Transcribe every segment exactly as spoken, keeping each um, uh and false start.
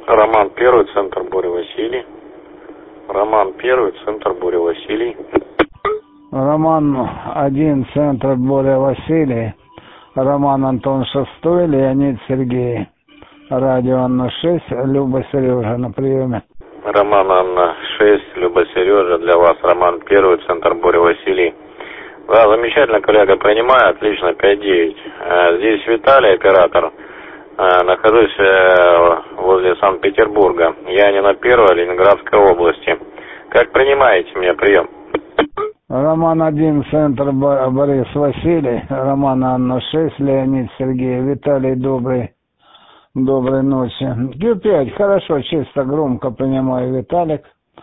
Роман Первый, центр Боря Василий. Роман Первый, центр Боря Василий. Роман Один, центр Боря Василий. Роман Антон Шестой, Леонид Сергей. Радио Анна шесть, Люба Сережа на приеме. Роман Анна шесть, Люба Сережа, для вас Роман Первый, центр Боря Василий. Да, замечательно, коллега, принимаю, отлично, пять девять. Здесь Виталий, оператор. Нахожусь возле Санкт-Петербурга. Я не на Первой, Ленинградской области. Как принимаете меня прием? Роман Один, центр Борис Василий. Роман Анна шесть, Леонид Сергей. Виталий, добрый. Доброй ночи. Q пять, хорошо, чисто, громко принимаю, Виталик.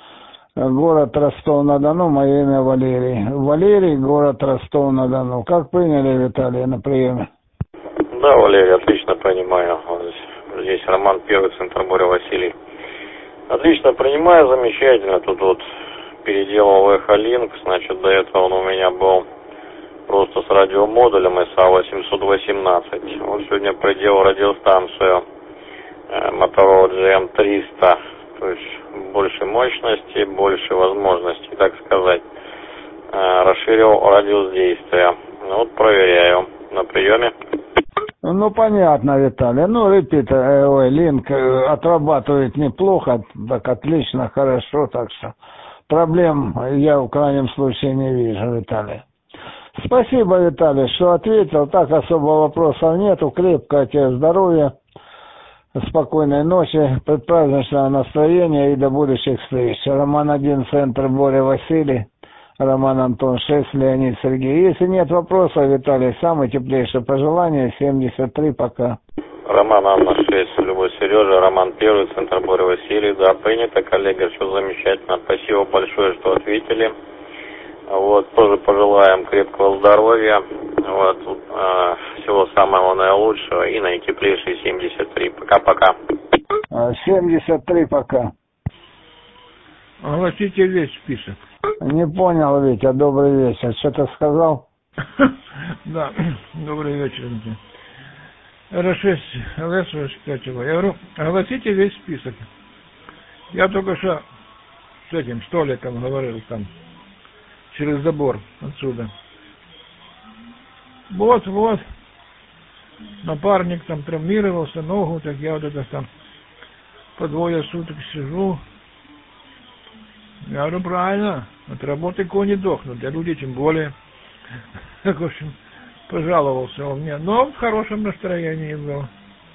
Город Ростов-на-Дону, мое имя Валерий. Валерий, город Ростов-на-Дону. Как приняли, Виталий, на приеме? Да, Валерий, отлично принимаю. Здесь Роман Первый, центр Боря Василий. Отлично принимаю, замечательно. Тут вот переделал Эхолинк, значит, до этого он у меня был просто с радиомодулем эс а восемьсот восемнадцать. Вот сегодня приделал радиостанцию Motorola джи эм триста. То есть больше мощности, больше возможностей, так сказать. Расширил радиус действия. Вот проверяю на приеме. Ну, понятно, Виталий. Ну, репит, э, ой, линк э, отрабатывает неплохо, так отлично, хорошо, так что проблем я в крайнем случае не вижу, Виталий. Спасибо, Виталий, что ответил. Так особо вопросов нету. Крепкого тебе здоровья, спокойной ночи, предпраздничного настроения и до будущих встреч. Роман Один, центр Боря Василий. Роман Антон шесть, Леонид Сергей. Если нет вопросов, Виталий, самые теплейшие пожелания. семьдесят три, пока. Роман Анна шесть, Любовь Сережа, Роман Первый, центр Боря Василий. Да, принято, коллега, все замечательно. Спасибо большое, что ответили. Вот, тоже пожелаем крепкого здоровья. Вот, э, всего самого наилучшего и наитеплейшие семьдесят три. Пока-пока. семьдесят три, пока. Огласите весь список. Не понял, Витя, добрый вечер. Что ты сказал? Да, добрый вечер. эр шесть, эл эс пять. Я говорю, огласите весь список. Я только что с этим столиком говорил там, через забор отсюда. Вот, вот. Напарник там травмировался, ногу, так я вот это там по двое суток сижу. Я говорю, правильно, от работы кони дохнут, а люди тем более. В общем, пожаловался он мне, но в хорошем настроении был.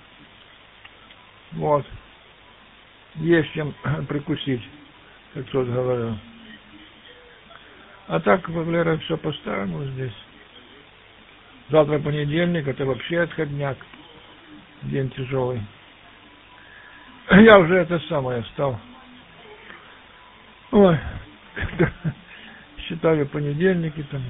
Вот. Есть чем прикусить, как тот говорил. А так, Валера, все по-старому здесь. Завтра понедельник, это вообще отходняк. День тяжелый. Я уже это самое стал. Ой, считаю понедельники там.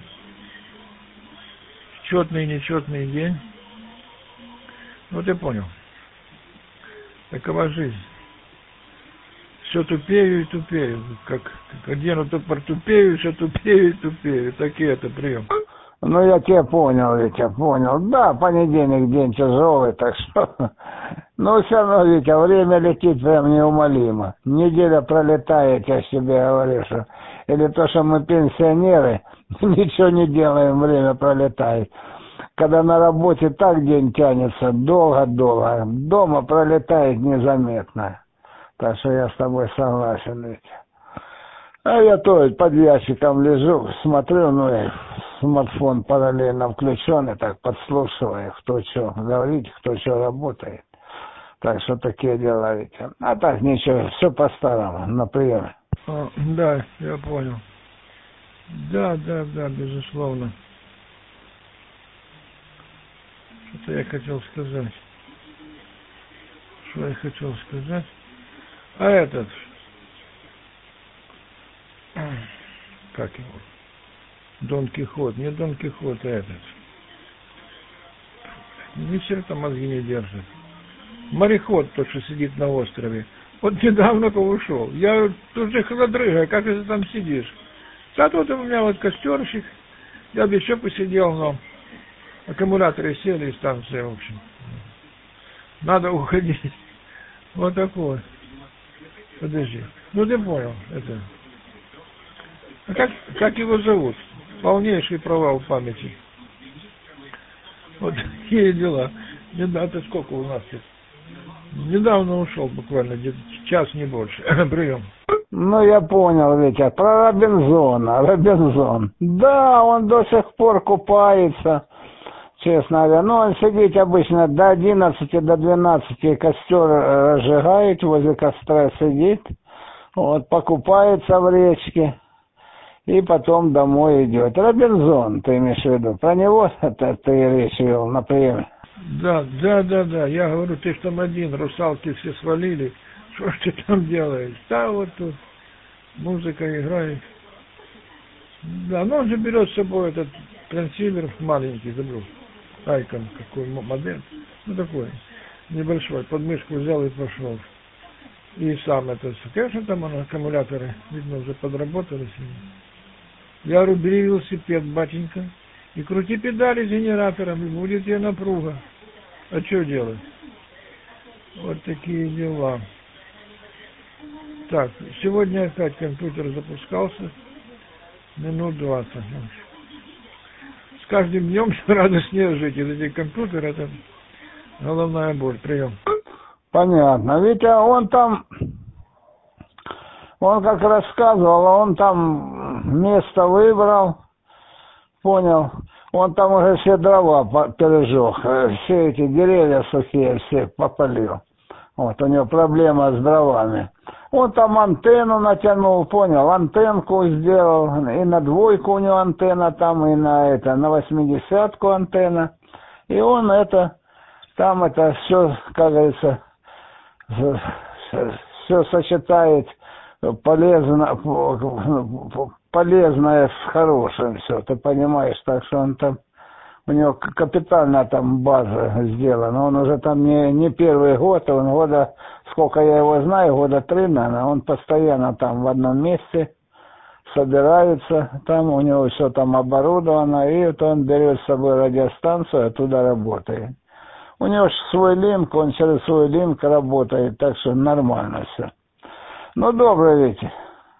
Четный, нечетный день. Вот я понял. Такова жизнь. Все тупею и тупею. Как, как одену то портупею, все тупею и тупею. Такие это прием. Ну, я тебя понял, Витя, понял. Да, понедельник день тяжелый, так что... Но все равно, Витя, время летит прям неумолимо. Неделя пролетает, я себе говорю, что... Или то, что мы пенсионеры, ничего не делаем, время пролетает. Когда на работе так день тянется, долго-долго. Дома пролетает незаметно. Так что я с тобой согласен, Витя. А я то под ящиком лежу, смотрю, ну и смартфон параллельно включен, и так подслушиваю, кто что говорит, кто что работает. Так что такие дела, Витя. А так ничего, все по-старому, на приеме. А, да, я понял. Да, да, да, безусловно. Что-то я хотел сказать. Что я хотел сказать? А этот... Как его? Дон Кихот. Не Дон Кихот, а этот. Ни черта мозги не держит. Мореход тот, что сидит на острове. Вот недавно ушел. Я тут же холодрыга, как ты там сидишь? А тут у меня вот костерщик. Я бы еще посидел, но аккумуляторы сели и станция, в общем. Надо уходить. Вот такой. Подожди. Ну ты понял, это. А как, как его зовут? Полнейший провал памяти. Вот такие дела. Это сколько у нас тут? Недавно ушел, буквально, где-то час, не больше. Прием. Ну, я понял, Витя, про Робинзона, Робинзон. Да, он до сих пор купается, честно говоря. Ну, он сидит обычно до одиннадцати, до двенадцати, костер разжигает, возле костра сидит, вот, покупается в речке и потом домой идет. Робинзон, ты имеешь в виду? Про него это ты речь вел, например? Да, да, да, да. Я говорю, ты ж там один, русалки все свалили. Что ж ты там делаешь? Да, вот тут музыка играет. Да, но он же берет с собой этот трансивер маленький, забыл. Айкон, какой модель. Ну, такой, небольшой. Подмышку взял и пошел. И сам это, конечно, там он, аккумуляторы, видно, уже подработали сегодня. Я говорю, бери велосипед, батенька, и крути педали с генератором, и будет тебе напруга. А что делать? Вот такие дела. Так, сегодня опять компьютер запускался. Минут двадцать. С каждым днем все радостнее жить. И эти компьютеры, это головная боль. Прием. Понятно. Ведь он там, он как рассказывал, он там место выбрал, понял. Он там уже все дрова пережег, все эти деревья сухие все попалил. Вот, у него проблема с дровами. Он там антенну натянул, понял, антенку сделал, и на двойку у него антенна там, и на это, на восьмидесятку антенна. И он это, там это все, как говорится, все сочетает полезно, полезное с хорошим, все, ты понимаешь, так что он там, у него капитально там база сделана, он уже там не, не первый год, он года, сколько я его знаю, года три, наверное, он постоянно там в одном месте собирается, там у него все там оборудовано, и вот он берет с собой радиостанцию, оттуда работает. У него же свой линк, он через свой линк работает, так что нормально все. Ну, добрый вечер.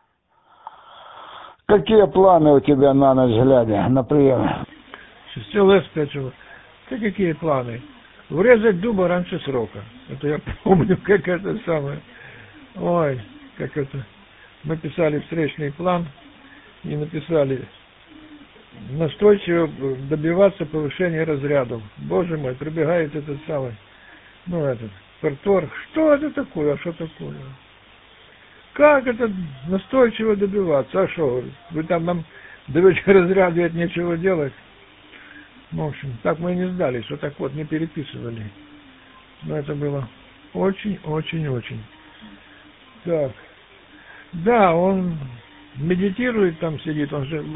Какие планы у тебя на ночь глядя, на прием? ЛС скачивал. Ты какие планы? Врезать дуба раньше срока. Это я помню, как это самое. Ой, как это. Мы писали встречный план и написали настойчиво добиваться повышения разрядов. Боже мой, прибегает этот самый, ну этот, парторг. Что это такое? А что такое? Как это настойчиво добиваться? А что, вы там нам даете разряды, от нечего делать? В общем, так мы и не сдались, вот так вот не переписывали. Но это было очень-очень-очень. Так. Да, он медитирует там, сидит, он же...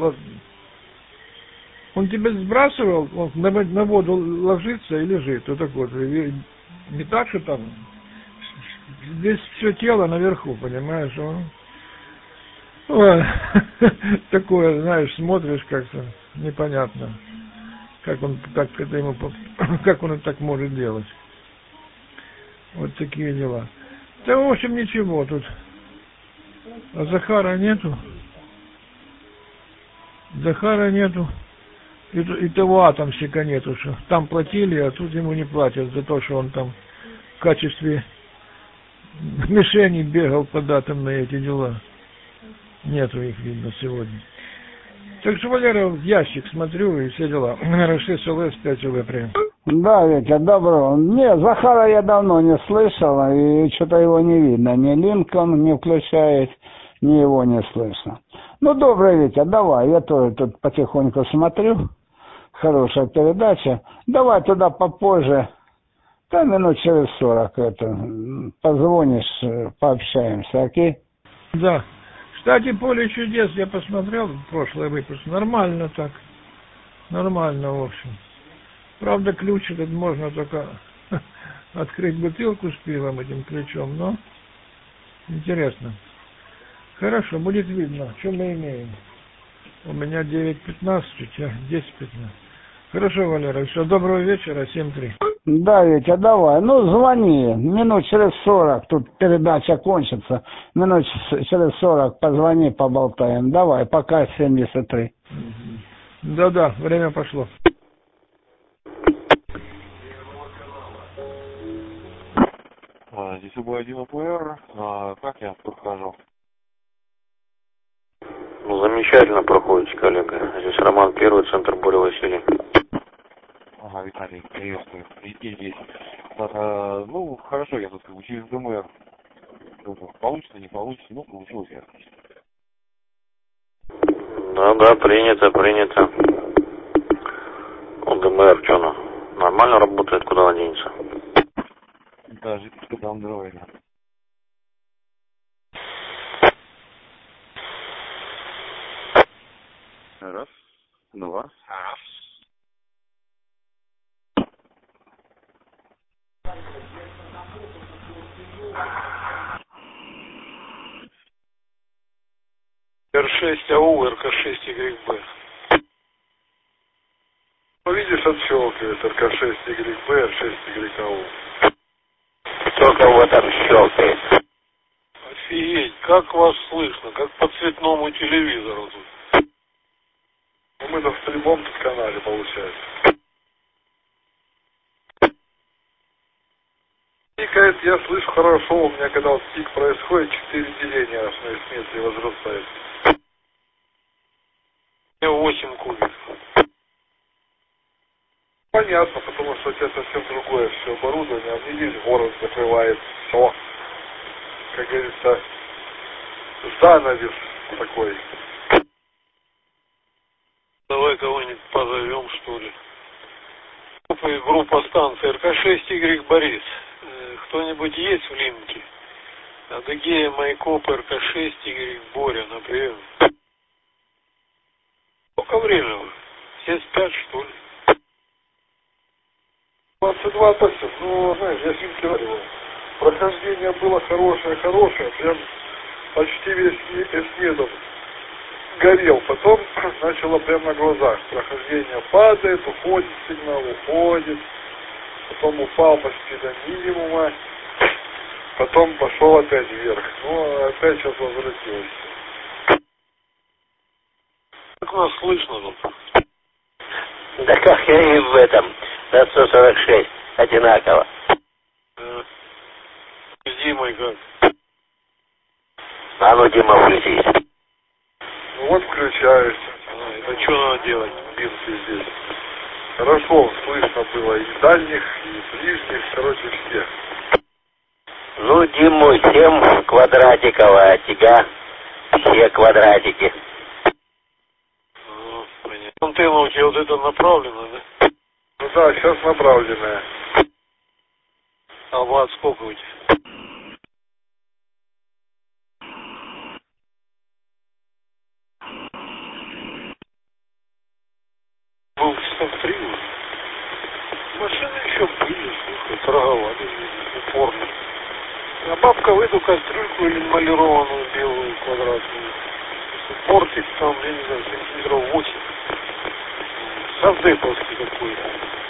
Он тебя сбрасывал, он на, на воду ложится и лежит, вот так вот. И не так, что там... Здесь все тело наверху, понимаешь? Он... Ой, такое, знаешь, смотришь как-то непонятно. Как он так это ему, как он так может делать? Вот такие дела. Да, в общем, ничего тут. А Захара нету. Захара нету. И, и того атомщика нету, что там платили, а тут ему не платят за то, что он там в качестве мишени бегал под атомные эти дела. Нету их, видно, сегодня. Так что, Валера, в ящик смотрю и все дела. шесть эл эс, пять эл эс прям. Да, Витя, добро. Не, Захара я давно не слышал, и что-то его не видно. Ни линк он не включает, ни его не слышно. Ну, добрый, Витя, давай, я тоже тут потихоньку смотрю. Хорошая передача. Давай туда попозже, да, минут через сорок это, позвонишь, пообщаемся, окей? Да. Кстати, «Поле чудес» я посмотрел, прошлый выпуск, нормально так, нормально, в общем. Правда, ключ этот можно только открыть бутылку с пивом этим ключом, но интересно. Хорошо, будет видно, что мы имеем. У меня девять пятнадцать, у тебя десять пятнадцать. Хорошо, Валера, все, доброго вечера, семь три. Да, Витя, давай. Ну, звони. Минут через сорок. Тут передача кончится. Минут через сорок позвони, поболтаем. Давай, пока семьдесят три. Да-да, время пошло. А, здесь УБ один ОПР. А, как я прохожу? Ну, замечательно проходите, коллега. Здесь Роман Первый, центр Боря Василий. Ага, Виталий, приветствую. И здесь. Так, а, ну, хорошо, я тут как бы через ДМР. Получится, не получится, ну, получилось я. Да-да, принято, принято. У ДМР что, ну, нормально работает, куда он денется? Да, жительство там здоровья. Раз, два. Раз. эр шесть АУ, эр ка шесть игрек бэ. Ну, видишь, отщелкивает эр ка шесть игрек бэ, эр шесть игрек АУ. Кто кого там щелкает? Офигеть, как вас слышно, как по цветному телевизору тут. Ну, мы-то в прямом тут канале, получается. Пикает, я слышу хорошо, у меня когда вот пик происходит, четыре деления аж на эсметре возрастает. У меня восемь кубиков. Понятно, потому что у тебя совсем другое все оборудование, а мне весь город закрывает все. Как говорится, занавес такой. Давай кого-нибудь позовем, что ли. Группа, группа станции эр ка шесть игрек Борис. Кто-нибудь есть в линке? Адыгея, Майкоп, эр ка шесть игрек Боря, на прием. Сколько времени? Все спят, что ли? двадцать два точно. Ну, знаешь, я фильм говорил. Прохождение было хорошее-хорошее. Прям почти весь эснедом горел. Потом начало прямо на глазах. Прохождение падает, уходит сигнал, уходит. Потом упал почти до минимума. Потом пошел опять вверх. Ну, опять сейчас возвратилось. Как нас слышно тут? Да как я и в этом, на сто сорок шесть, одинаково. Э, с Димой как? А ну, Дима, включись. Ну вот включаюсь. А, это что надо делать, бинты здесь? Хорошо, слышно было и дальних, и ближних, короче, всех. Ну, Диму семь квадратиков, а тебя все квадратики. А, понятно. Антенна у тебя вот это направлена, да? Ну да, сейчас направленная. А ватт сколько у тебя? Был часов три. Машины еще были, слушай, торговали, упорно. А бабка в эту кастрюльку или эмалированную белую квадратную. Портик там, я не знаю, сантиметров восемь. Савдеповский какой-то.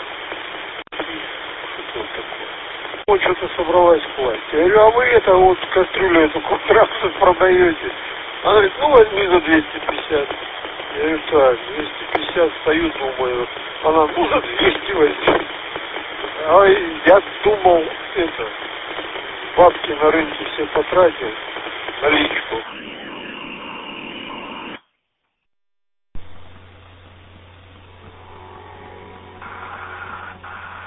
Что это такое? Вот что-то собралась класть. Я говорю, а вы это вот кастрюлю эту квадратную продаете? Она говорит, ну возьми за двести пятьдесят. Я говорю, так, двести пятьдесят стою, думаю. Она, ну за двести возьми. А я думал, это, бабки на рынке все потратил, наличку.